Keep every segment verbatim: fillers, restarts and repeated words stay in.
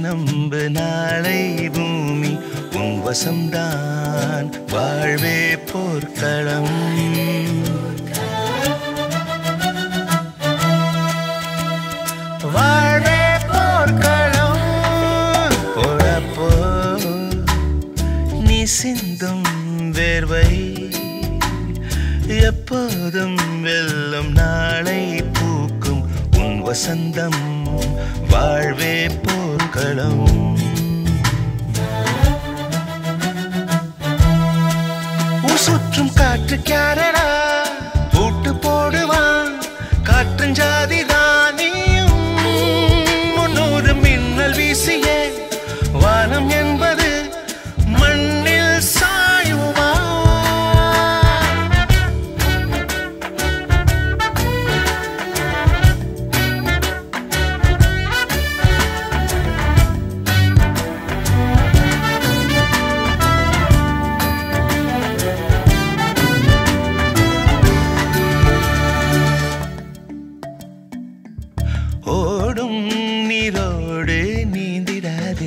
நம்பு நாளை பூமி உன் வசம்தான் வாழ்வே போர்க்களம் வாழ்வே போர்க்களம் போடப்போ நீ சிந்தும் வேர்வை எப்போதும் வெல்லும் நாளை பூக்கும் உன் வசந்தம் வாழ்வே போர்க்களம் சுற்றும் காற்று கேரளா பூட்டு போடுவான் காற்றின் ஜாதிதான் நீயும் முன்னூறு மின்னல் வீசியே வானம் என்பது மண்ணில் சாயுமா ஓடும் நீரோடு நீந்திடாதே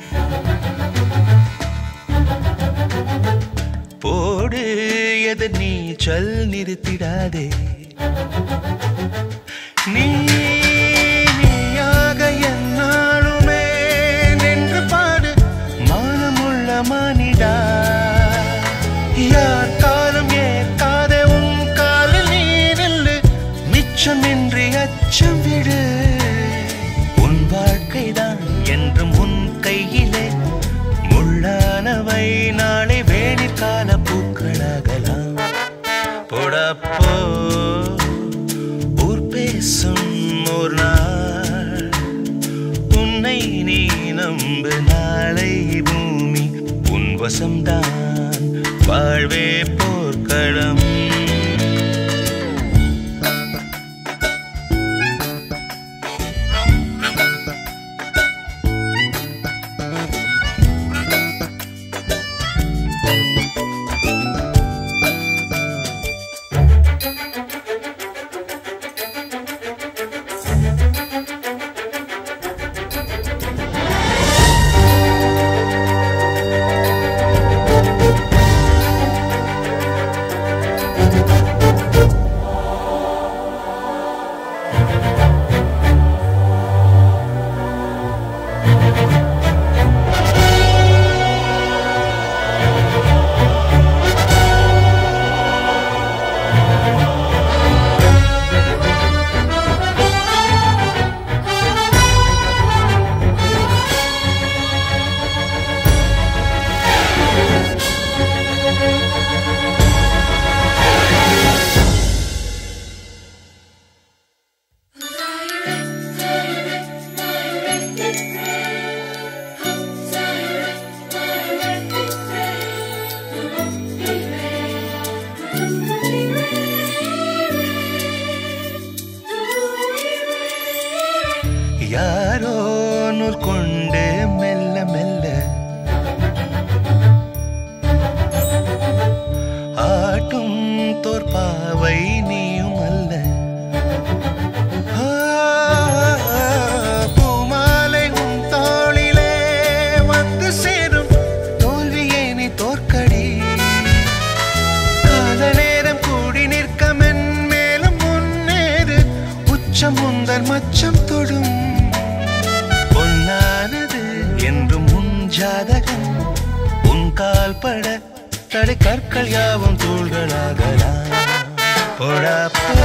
போடு எதிர் நீச்சல் நிறுத்திடாதே நீ நீயாக என்னாலுமே நின்று பாடு மானமுள்ள மானிடா யார் காலம் ஏற்காதே உன் காலில் நீ நில்லு மிச்சமின்றி அச்சம் விடு உன் வாழ்க்கைதான் என்றும் உன் கையிலே முள்ளானவை நாளை வேணிற்கால பூக்களாகலாம் போடப்போ ஊர் பேசும் ஒரு நாள் உன்னை நீ நம்பு நாளை பூமி உன் வசம்தான் வாழ்வே போர்க்களம் யாரோ நூல் கொண்டு மெல்ல மெல்ல ஆட்டும் தோற்பாவை நீயும் அல்ல பூமாலை உன் தோளிலே வந்து சேரும் தோல்வியே நீ தோற்கடி கால நேரம் கூடி நிற்க மென் மேலும் முன்னேறு உச்சம் முந்தன் மச்சம் தொடும் என்றும் உன் ஜாதகம் உன் கால் பட தடை கற்கள் யாவும் தூள்களாகலாம் போடப்போ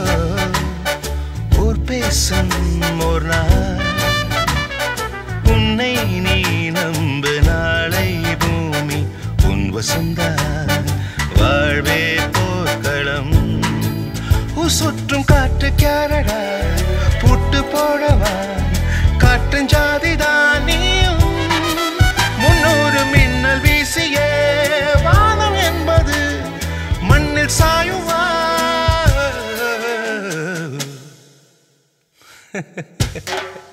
ஊர் பேசும் ஒரு நாள் உன்னை நீ நம்பு நாளை பூமி உன் வசந்தான் வாழ்வே போர்க்களம் சுற்றும் காற்று கேரளா பூட்டு போடவா காற்றின் ஜாதிதான் நீயும் முன்னூறு மின்னல் வீசியே வானம் என்பது மண்ணில் சாயுவா